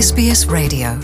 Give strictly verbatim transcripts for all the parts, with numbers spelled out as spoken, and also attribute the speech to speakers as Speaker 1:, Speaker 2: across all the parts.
Speaker 1: S B S Radio.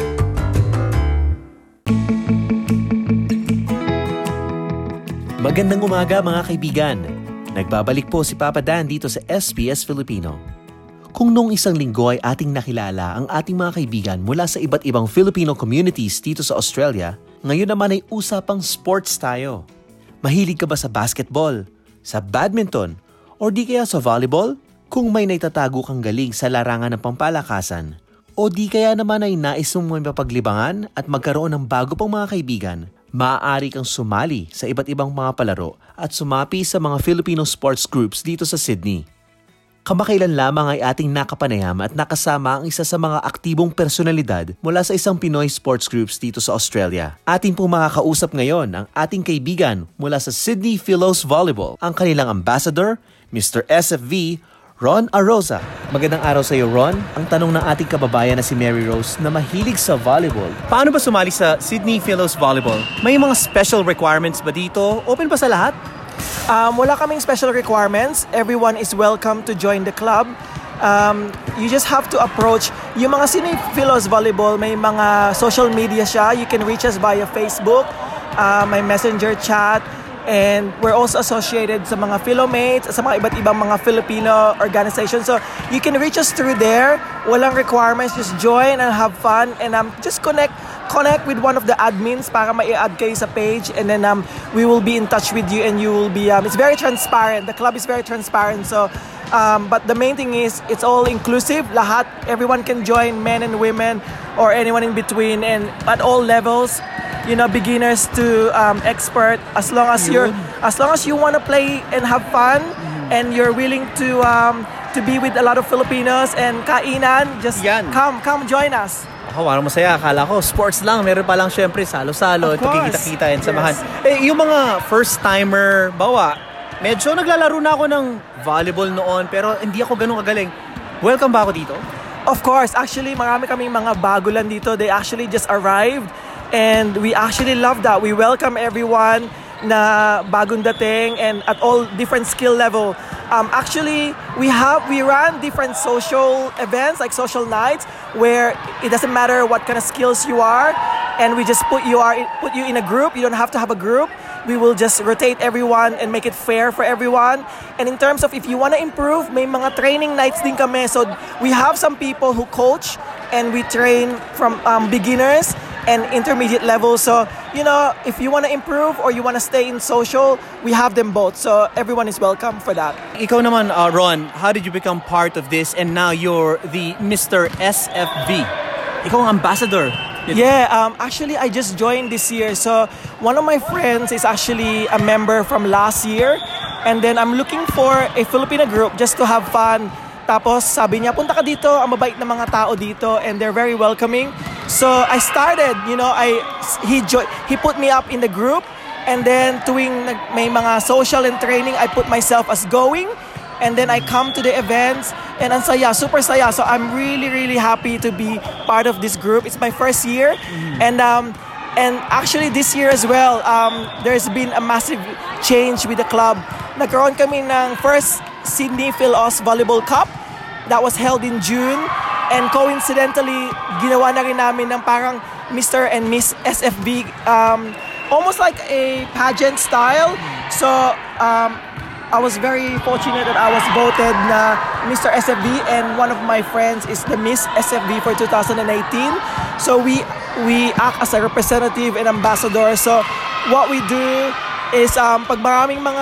Speaker 2: Magandang umaga mga kaibigan. Nagbabalik po si Papa Dan dito sa S B S Filipino. Kung noong isang linggo ay ating nakilala ang ating mga kaibigan mula sa iba't ibang Filipino communities dito sa Australia, ngayon naman ay usapang sports tayo. Mahilig ka ba sa basketball, sa badminton, o di kaya sa volleyball? Kung may naitatago kang galing sa larangan ng pampalakasan, o di kaya naman ay nais mong mapaglibangan at magkaroon ng bago pang mga kaibigan, maaari kang sumali sa iba't ibang mga palaro at sumapi sa mga Filipino sports groups dito sa Sydney. Kamakailan lamang ay ating nakapanayam at nakasama ang isa sa mga aktibong personalidad mula sa isang Pinoy sports groups dito sa Australia. Ating pong makakausap ngayon ang ating kaibigan mula sa Sydney Philos Volleyball, ang kanilang ambassador, Mister S F V, Ron Arosa. Magandang araw sa iyo, Ron. Ang tanong ng ating kababayan na si Mary Rose na mahilig sa volleyball.
Speaker 3: Paano ba sumali sa Sydney Philos Volleyball? May mga special requirements ba dito? Open ba sa lahat?
Speaker 4: Um, wala kaming special requirements. Everyone is welcome to join the club. Um, you just have to approach yung mga Sydney Philos Volleyball. May mga social media siya. You can reach us via Facebook, uh, may messenger chat. And we're also associated sa mga Philomates, sa mga iba't ibang mga Filipino organizations. So you can reach us through there. Walang requirements, just join and have fun. And um, just connect connect with one of the admins para ma-i-add kayo sa page. And then um, we will be in touch with you and you will be, um, it's very transparent. The club is very transparent. So, um, but the main thing is, it's all inclusive. Lahat, everyone can join, men and women or anyone in between and at all levels. You know, beginners to um, expert, as long as you're, as long as you want to play and have fun, mm-hmm. and you're willing to um, to be with a lot of Filipinos and kainan, just
Speaker 3: Yan.
Speaker 4: come, come join us.
Speaker 3: Ako, parang masaya. Akala ko, sports lang. Meron pa lang syempre, salo-salo, pagkikita-kita and samahan. Yes. Eh, yung mga first-timer, bawa, medyo naglalaro na ako ng volleyball noon, pero hindi ako ganun kagaling. Welcome ba ako dito?
Speaker 4: Of course. Actually, marami kaming mga bago lang dito. They actually just arrived. And we actually love that. We welcome everyone na bagong dating and at all different skill level. Um, actually, we have we run different social events like social nights where it doesn't matter what kind of skills you are, and we just put you are put you in a group. You don't have to have a group. We will just rotate everyone and make it fair for everyone. And in terms of if you want to improve, may mga training nights din kami. So we have some people who coach and we train from um, beginners and intermediate level. So, you know, if you want to improve or you want to stay in social, we have them both. So everyone is welcome for that.
Speaker 3: Ikaw naman, uh, Ron, how did you become part of this and now you're the Mister S F V? Ikaw ang ambassador.
Speaker 4: Yeah, um, actually, I just joined this year. So one of my friends is actually a member from last year. And then I'm looking for a Filipino group just to have fun. Tapos sabi niya, punta ka dito, ang mabait na mga tao dito and they're very welcoming. So I started, you know, I he jo- he put me up in the group and then tuwing may mga social and training, I put myself as going and then I come to the events and ang saya, super saya. So I'm really really happy to be part of this group. It's my first year mm-hmm. and um and actually this year as well, um there's been a massive change with the club. Nagkaroon kami ng first Sydney Philos Volleyball Cup that was held in June. And coincidentally, ginawa na rin namin ng parang Mister and Miss S F V, um, almost like a pageant style. So, um, I was very fortunate that I was voted na Mister S F V and one of my friends is the Miss S F V for two thousand eighteen. So, we we act as a representative and ambassador. So, what we do is um, pag maraming mga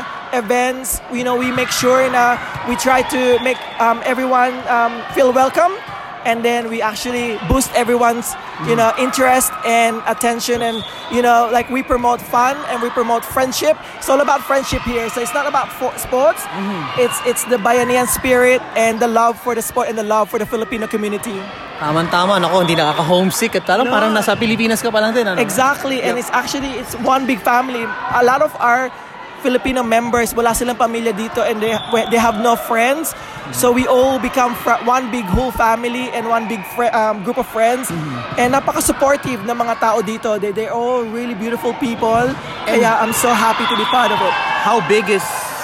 Speaker 4: events, you know, we make sure na we try to make um, everyone um, feel welcome, and then we actually boost everyone's, you know, interest and attention, and you know, like we promote fun and we promote friendship. It's all about friendship here. So it's not about fo- sports. Mm-hmm. It's it's the Bayanihan spirit and the love for the sport and the love for the Filipino community.
Speaker 3: Tama-tama, nako, hindi nakaka-homesick at parang, no. parang nasa Pilipinas ka pa lang din. Ano?
Speaker 4: Exactly, and yep. It's actually, it's one big family. A lot of our Filipino members, wala silang pamilya dito and they they have no friends. Mm-hmm. So we all become fr- one big whole family and one big fr- um, group of friends. Mm-hmm. And napaka-supportive ng mga tao dito. They, they're all really beautiful people. And kaya I'm so happy to be part of it.
Speaker 3: How big is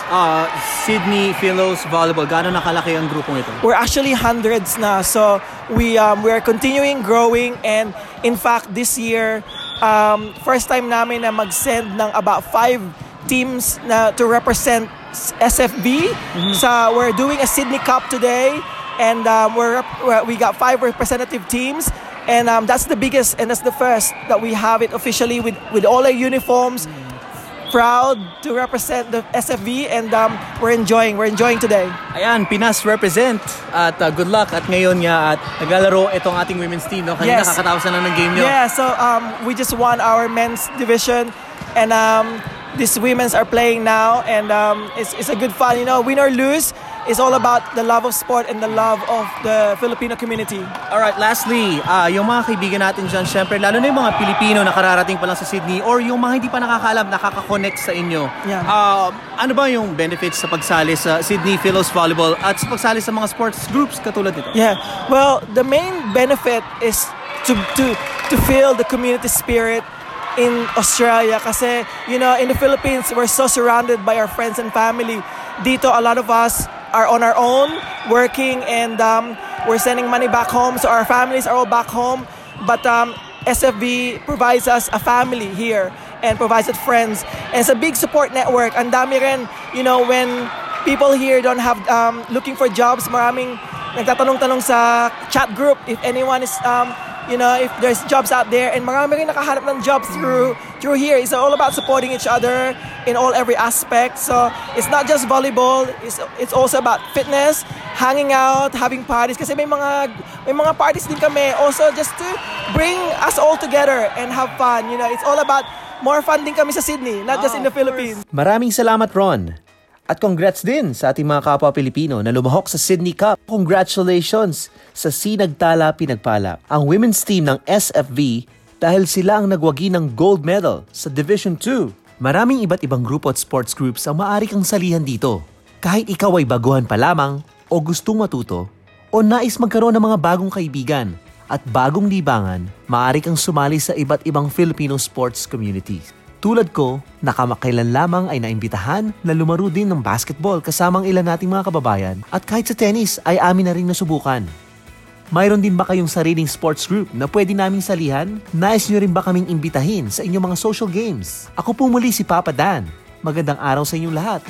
Speaker 3: uh, Sydney Philos Volleyball, gaano nakalaki ang grupong ito?
Speaker 4: We're actually hundreds na. So we um, we're continuing growing, and in fact this year um, first time namin na mag-send ng about five teams na to represent S F V. Mm-hmm. So we're doing a Sydney Cup today, and um, we're, we're we got five representative teams, and um, that's the biggest and that's the first that we have it officially with with all our uniforms. Mm-hmm. Proud to represent the S F V, and um, we're enjoying we're enjoying today.
Speaker 3: Ayan, Pinas represent at uh, good luck at ngayon nga at naglalaro itong ating women's team, no? Kanina
Speaker 4: yes.
Speaker 3: kakatapos na ng game nyo.
Speaker 4: Yeah, so um, we just won our men's division, and um, these women's are playing now, and um, it's it's a good fun, you know, win or lose. It's all about the love of sport and the love of the Filipino community.
Speaker 3: Alright, lastly, uh, yung mga kaibigan natin dyan, syempre, lalo na yung mga Pilipino na kararating pa lang sa Sydney or yung mga hindi pa nakakaalam, nakaka-connect sa inyo.
Speaker 4: Yeah.
Speaker 3: Uh, ano ba yung benefits sa pagsali sa Sydney Philos Volleyball at sa pagsali sa mga sports groups katulad nito?
Speaker 4: Yeah, well, the main benefit is to to to feel the community spirit in Australia, kasi, you know, in the Philippines, we're so surrounded by our friends and family. Dito, a lot of us are on our own, working, and um, we're sending money back home, so our families are all back home. But um, S F V provides us a family here and provides us friends. And it's a big support network. Ang dami rin, you know, when people here don't have, um, looking for jobs, maraming nagtatanong-tanong sa chat group if anyone is, um, you know, if there's jobs out there, and marami rin nakahanap ng jobs through through here. It's all about supporting each other in all every aspect. So it's not just volleyball, it's it's also about fitness, hanging out, having parties, kasi may mga may mga parties din kami also just to bring us all together and have fun. You know, it's all about more fun din kami sa Sydney, not just in the Philippines.
Speaker 2: Maraming salamat, Ron. At congrats din sa ating mga kapwa Pilipino na lumahok sa Sydney Cup. Congratulations sa Sinagtala Pinagpala, ang women's team ng S F V, dahil sila ang nagwagi ng gold medal sa Division two. Maraming iba't ibang grupo at sports groups ang maaari kang salihan dito. Kahit ikaw ay baguhan pa lamang o gustong matuto o nais magkaroon ng mga bagong kaibigan at bagong libangan, maaari kang sumali sa iba't ibang Filipino sports communities. Tulad ko, nakamakailan lamang ay naimbitahan na lumaro din ng basketball kasamang ilan nating mga kababayan, at kahit sa tennis ay amin na rin nasubukan. Mayroon din ba kayong sariling sports group na pwede naming salihan? Nais nyo rin ba kaming imbitahin sa inyong mga social games? Ako po muli si Papa Dan. Magandang araw sa inyong lahat.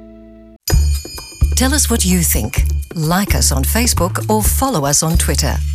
Speaker 1: Tell us what you think. Like us on Facebook or follow us on Twitter.